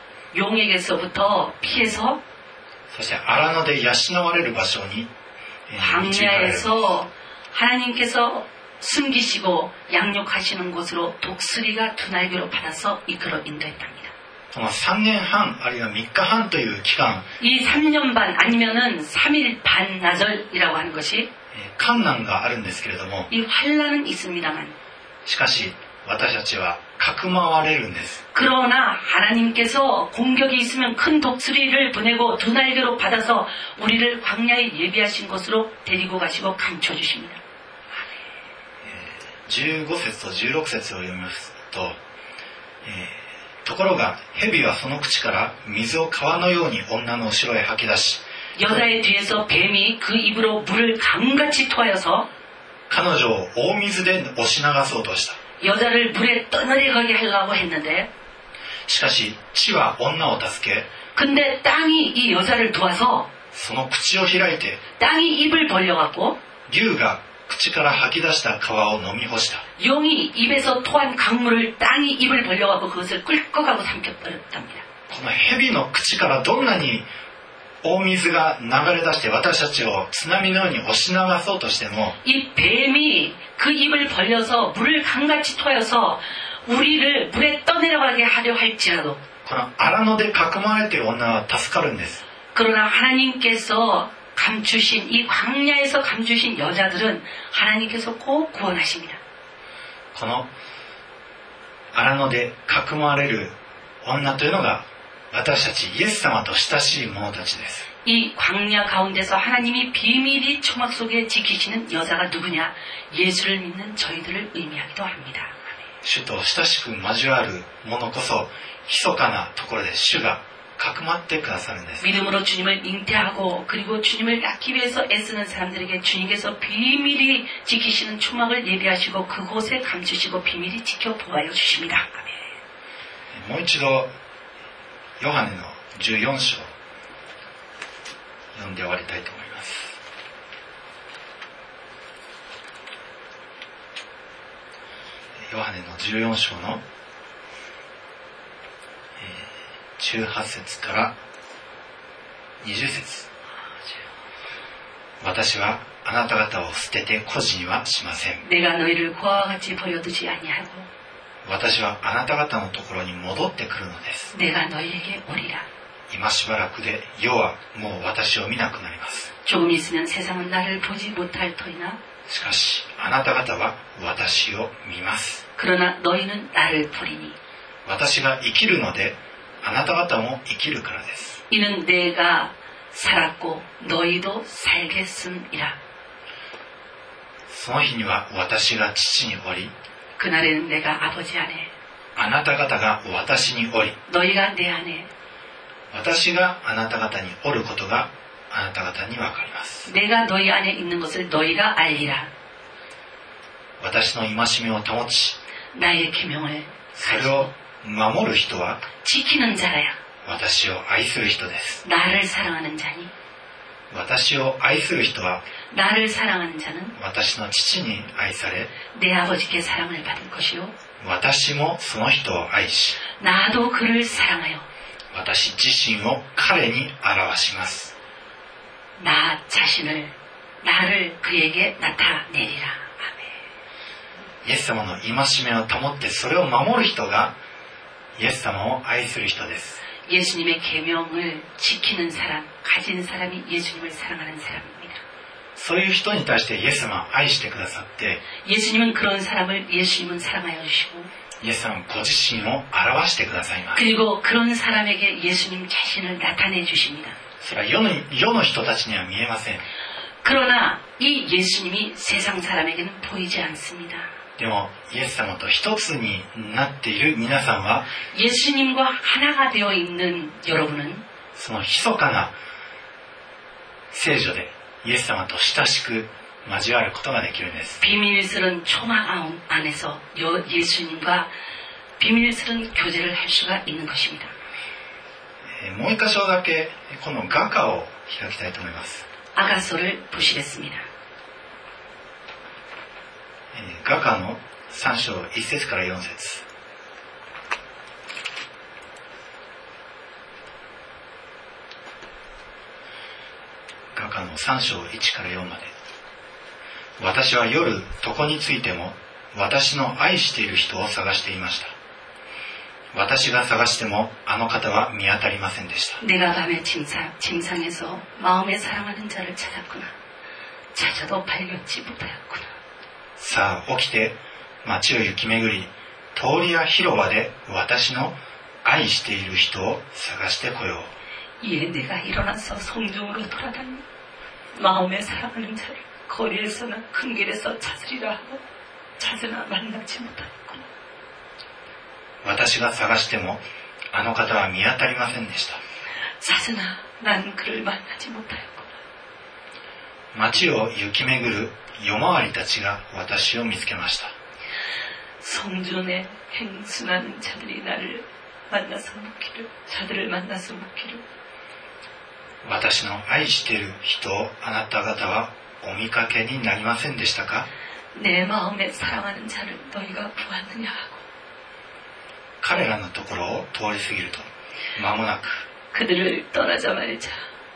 용에게서부터 피해서 そして荒野で養われる場所に、えー、導かれる。 광야에서 하나님께서 숨기시고 양육하시는 곳으로 독수리가 두 날개로 받아서 이끌어 인도했답니다. このさんねんはんあるいはみっかはんという期間、 이 삼 년 반 아니면은 삼 일 반나절이라고 하는 것이 えー、困難があるんですけれども、 이 환란은 있습니다만 しかし私たちはかくまわれるんです。 그러나 하나님께서 공격이 있으면 큰 독수리를 보내고 두 날개로 받아서 우리를 광야에 예비하신 곳으로 데리고 가시고 감춰 주십니다. じゅうご節とじゅうろく節を読みますと、えー、ところが蛇はその口から水を川のように女の後ろへ吐き出し 여자의 뒤에서 뱀이 그 입으로 물을 강같이 토하여서 彼女を大水で押し流そうとした。 여자를 물에 떠내려가게 하려고 했는데 しかし地は女を助け 근데 땅이 이 여자를 도와서 その口を開いて 땅이 입을 벌려갖고 竜が口から吐き出した川を飲み干した。 용이 입에서 토한 강물을 땅이 입을 벌려갖고 그것을 꿀꺽 하고 삼켜버렸답니다. この蛇の口からどんなに大水が流れ出して私たちを津波のように押し流そうとしても 이 뱀이 그 입을 벌려서 물을 강같이 토하여서 우리를 물에 떠내려가게 하려 할지라도 この荒野でかくまわれている女は助かるんです。 그러나 하나님께서 감추신 이 광야에서 감추신 여자들은 하나님께서 꼭 구원하십니다. この荒野でかくまわれる女というのが私たちイエス様と親しい者たちです。 이 광야 가운데서 하나님이 비밀이 초막 속에 지키시는 여자가 누구냐? 예수를 믿는 저희들을 의미하기도 합니다. 主と親しく交わる者こそ密かなところで主がかくまってくださるんです。 믿음으로 주님을 잉태하고 그리고 주님을 낳기 위해서 애쓰는 사람들에게 주님께서 비밀이 지키시는 초막을 예비하시고 그곳에 감추시고 비밀이 지켜 보호하여 주십니다. もう一度ヨハネのじゅうよん章読読んで終わりたいと思います。ヨハネのじゅうよん章のじゅうはち節からにじゅう節。私はあなた方を捨てて孤児にはしません。 내가 너희를 고아와 같이 버려두지 아니하고 私はあなた方のところに戻ってくるのです。 내가 너희에게 오리라. 今しばらくで世はもう私を見なくなります。 조금 있으면 세상은 나를 보지 못할 터이나 しかしあなた方は私を見ます。 그러나 너희는 나를 보리니 私が生きるのであなた方も生きるからです。 이는 내가 살았고 너희도 살겠음이라. その日には私が父におり 그날에는 내가 아버지 안에 あなた方が私におり 너희가 내 안에 私があなた方におることがあなた方にわかります。 내가 너희 안에 있는 것을 너희가 알리라. 私の戒めを保ち 나의 계명을 それを守る人は 지키는 자라야. 私を愛する人です。 나를 사랑하는 자니 私を愛する人は 나를 사랑하는 자는 私の父に愛され 내 아버지께 사랑을 받을 것이요 私もその人を愛し 나도 그를 사랑하여 私自身を彼に表します。 나 자신을 나를 그에게 나타내리라. 아멘. イエス様の戒めを保ってそれを守る人がイエス様を愛する人です。 예수님의 계명을 지키는 사람, 가진 사람이 예수님을 사랑하는 사람입니다. そういう人に対してイエス様は愛してくださって 예수님은 그런 사람을 예수님은 사랑하여 주시고 イエス様はご自身を表してくださいます。 그리고 그런 사람에게 예수님 자신을 나타내 주십니다. それは世の、世の人たちには見えません。 그러나 이 예수님이 세상 사람에게는 보이지 않습니다. でもイエス様と一つになっている皆さんは 예수님과 하나가 되어 있는 여러분은 その密かな聖女でイエス様と親しく交わることができるんです。 비밀스런 초막 안에서 예수님과 비밀스런 교제를 할 수가 있는 것입니다. もう一箇所だけこの画家を開きたいと思います。 아가서를 보시겠습니다. 画家のさん章いち節からよん節。画家のさん章いちからよんまで。私は夜床についても私の愛している人を探していました。私が探してもあの方は見当たりませんでした。 내가 밤에 침상, 침상에서 마음에 사랑하는 자를 찾았구나. 찾아도 발견치 못하였구나. さあ起きて街を行き巡り通りや広場で私の愛している人を探してこよう。 이에 내가 일어나서 성중으로 돌아다니 마음에 사랑하는 자를 거리에서나 큰 길에서 찾으리라 하고 찾으나 만나지 못하였구나. 私が探してもあの方は見当たりませんでした。 찾으나 난 그를 만나지 못하였구나. 街を行き巡る夜回りたちが私を見つけました。 성전에 행순하는 자들이 나를 만나서 묻기를 자들을 만나서 묻기를 私の愛している人をあなた方はお見かけになりませんでしたか？ 내 마음에 사랑하는 자를 너희가 보았느냐 하고 彼らのところを通り過ぎると間もなく 그들을 떠나자마자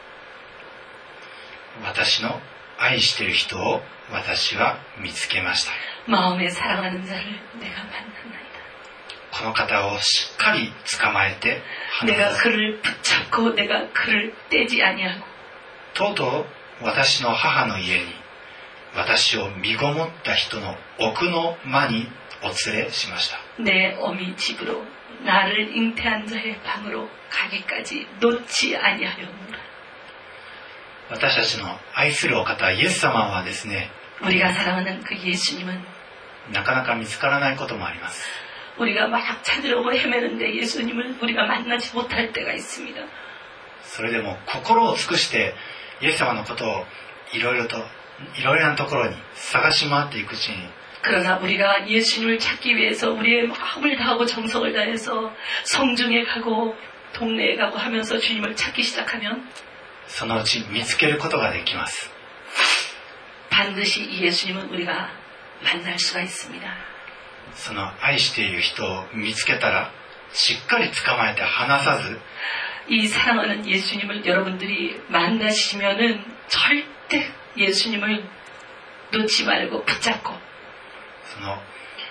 私の愛している人を私は見つけました。 마음에 사랑하는 자를 내가 만났나이다. この方をしっかり捕まえて 내가 그를 붙잡고 내가 그를 떼지 아니하고 とうとう私の母の家に私を身ごもった人の奥の間にお連れしました。 내 어미 집으로 나를 잉태한 자의 방으로 가기까지 놓지 아니하였노라. 私たちの愛するお方イエス様はですね 우리가 사랑하는 그 예수님은 なかなか見つからないこともあります。 우리가 막 찾으려고 헤매는데 예수님을 우리가 만나지 못할 때가 있습니다. それでも心を尽くしてイエス様のことをいろいろといろいろなところに探し回っていくうちに 그러나 우리가 예수님을 찾기 위해서 우리의 마음을 다하고 정성을 다해서 성중에 가고 동네에 가고 하면서 주님을 찾기 시작하면 そのうち見つけることができます。 반드시 이 예수님은 우리가 만날 수가 있습니다. その愛している人を見つけたらしっかり捕まえて離さず、 이 사랑하는 예수님을 여러분들이 만나시면은 절대 예수님을 놓지 말고 붙잡고 その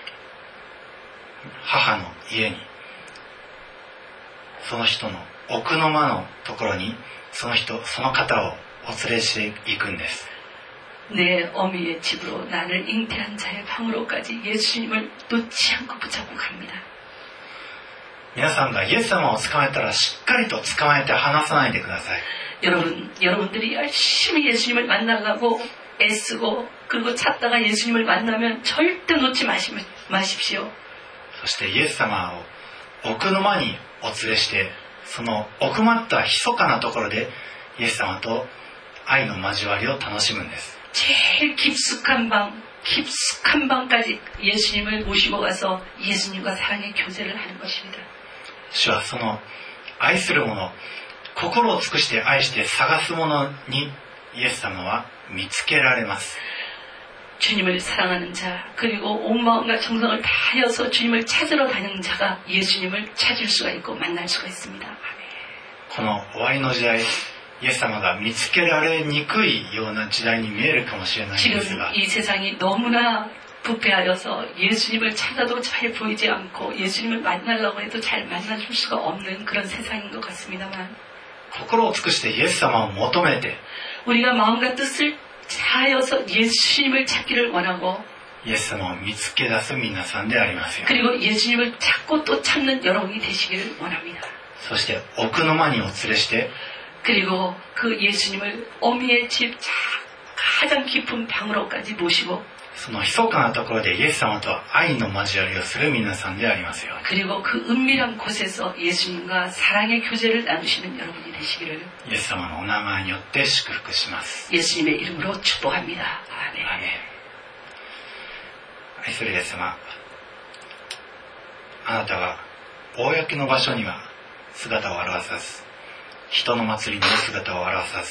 母の家に、その人の奥の間のところにその人その方をお連れしていくんです。 내 어미의 집으로 나를 잉태한 자의 방으로까지 예수님을 놓지 않고 붙잡고 갑니다. 皆さんがイエス様を捕まえたらしっかりと捕まえて離さないでください。 여러분, 여러분들이 열심히 예수님을 만나가고 애쓰고 그리고 찾다가 예수님을 만나면 절대 놓지 마시, 마십시오. そしてイエス様を奥の間にお連れして、その奥まった密かなところでイエス様と愛の交わりを楽しむんです。 제일 깊숙한 방, 깊숙한 방까지 예수님을 모시고 가서 예수님과 사랑의 교제를 하는 것입니다. 主はその愛する者、心を尽くして愛して探す者にイエス様は見つけられます。 주님을 사랑하는 자, 그리고 온 마음과 정성을 다하여서 주님을 찾으러 다니는 자가 예수님을 찾을 수가 있고 만날 수가 있습니다. 아멘. この終わりの時代、イエス様が見つけられにくいような時代に見えるかもしれないんですが、 지금 이 세상이 너무나 부패하여서 예수님을 찾아도 잘 보이지 않고 예수님을 만나려고 해도 잘 만나줄 수가 없는 그런 세상인 것 같습니다만, 心を尽くしてイエス様を求めて 우리가 마음과 뜻을 다하여서 예수님을 찾기를 원하고 イエス様を見つけ出す皆さんでありますよ。 그리고 예수님을 찾고 또 찾는 여러분이 되시기를 원합니다. そして奥の間にお連れして 그리고 그 예수님을 어미의 집 가장 깊은 방으로까지 모시고 その密かなところでイエス様と愛の交わりをする皆さんでありますよ。 그리고 그 은밀한 곳에서 예수님과 사랑의 교제를 나누시는 여러분이 되시기를 イエス様のお名前によって祝福します。 예수님의 이름으로 축복합니다. 아멘. アーメン。愛するイエス様、あなたは公の場所には姿を現さず、人の祭りにも姿を現さず、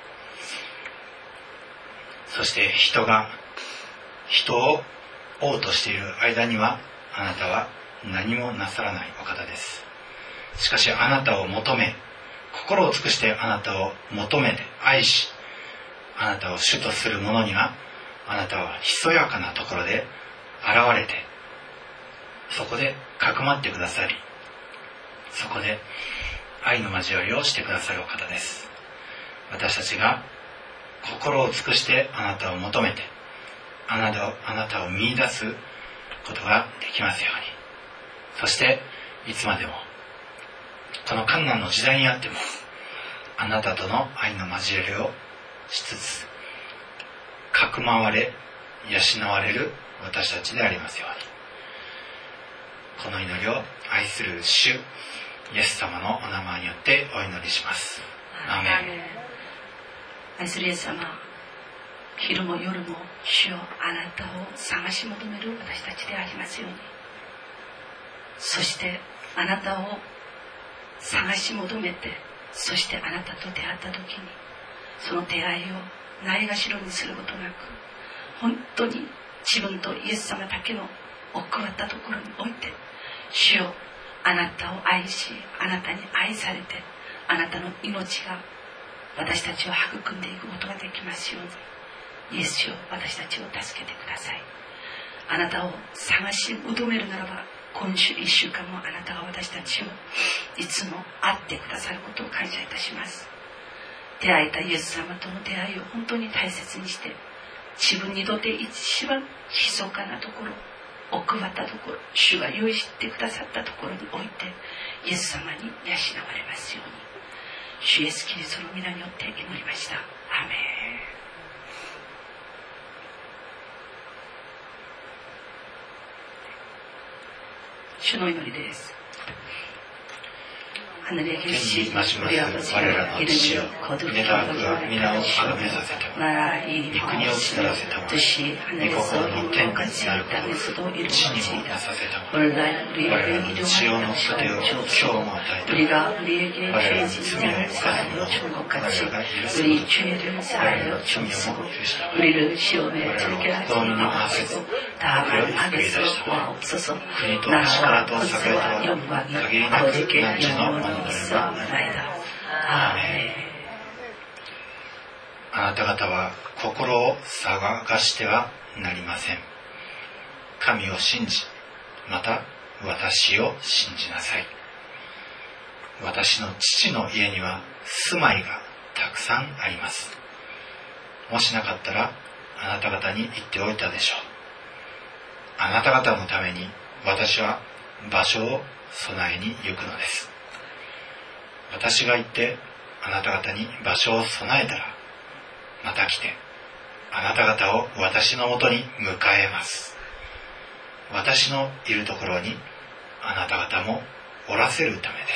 そして人が人を追うとしている間にはあなたは何もなさらないお方です。しかしあなたを求め、心を尽くしてあなたを求めて愛し、あなたを主とする者にはあなたはひそやかなところで現れて、そこでかくまってくださり、そこで愛の交わりをしてくださるお方です。私たちが心を尽くしてあなたを求めて、あなたを、あなたを見出すことができますように。そしていつまでもこの困難の時代にあってもあなたとの愛の交わりをしつつ、かくまわれ養われる私たちでありますように。この祈りを愛する主イエス様のお名前によってお祈りします。アーメン。 愛するイエス様、昼も夜も主よあなたを探し求める私たちでありますように。そしてあなたを探し求めて、そしてあなたと出会った時にその出会いをないがしろにすることなく、本当に自分とイエス様だけの奥まったところにおいて、主よあなたを愛し、あなたに愛されて、あなたの命が私たちを育んでいくことができますように。イエスよ、私たちを助けてください。あなたを探し求めるならば、今週一週間もあなたが私たちをいつも会ってくださることを感謝いたします。出会えたイエス様との出会いを本当に大切にして、自分にとって一番密かなところ、奥まったところ、主が用意してくださったところにおいてイエス様に養われますように。主イエスキリストの皆によって祈りました。アーメン。主の祈りです。 하늘에 天に 계신 増しま 우리 す 아버지 我らの父よ 이름이 거듭 願わくは皆を 기도하옵시고 あがめさせても 나라의 御国を来たらせたも 뜻이 御 하늘에서 心の天 이루어같이 になること 땅에서도 地にも 이루어지이다 なさせたも 오늘날 我ら 우리에게 の血をの 일용할 糧を 땅을 今日 주옵소서 も与えても 우리가 우리에게 我らの 죄진 罪を 자를 犯す 사하여 者 준 を 것 我ら 같이 が許す 우리 こと 죄를 我ら 사하여 の罪を 주옵시고 許したま 우리를 시험에 우리를 들게 하지 어둠으로 마옵소서 다만 악에서 구하옵소서 国と力 나라와 と栄えと 권세와 영광이 限りなく 아버지께 何時のもの 영원히 となる 있어나이다 아멘 あなた方は心を探してはなりません。神を信じ、また私を信じなさい。私の父の家には住まいがたくさんあります。もしなかったらあなた方に言っておいたでしょう。あなた方のために私は場所を備えに行くのです。私が行ってあなた方に場所を備えたら、また来てあなた方を私のもとに迎えます。私のいるところにあなた方もおらせるためです。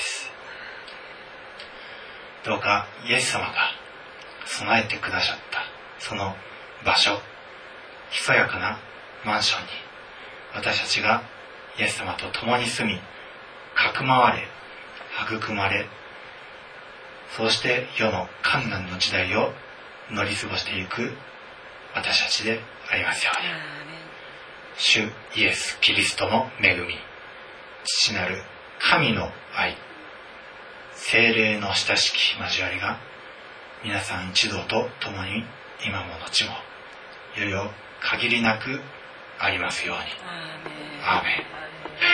どうかイエス様が備えてくださったその場所、ひそやかなマンションに私たちがイエス様と共に住み、かくまわれ、育まれ、そうして世の艱難の時代を乗り過ごしていく私たちでありますように。主イエス・キリストの恵み、父なる神の愛、聖霊の親しき交わりが皆さん一同と共に今も後もよよ限りなくありますように。アーメン。